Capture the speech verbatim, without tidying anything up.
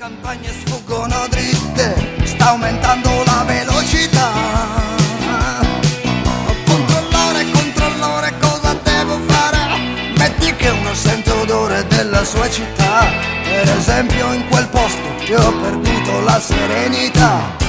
campagne sfuggono dritte, sta aumentando la velocità. Controllore, controllore, cosa devo fare? Metti che uno sente odore della sua città. Per esempio in quel posto io ho perduto la serenità.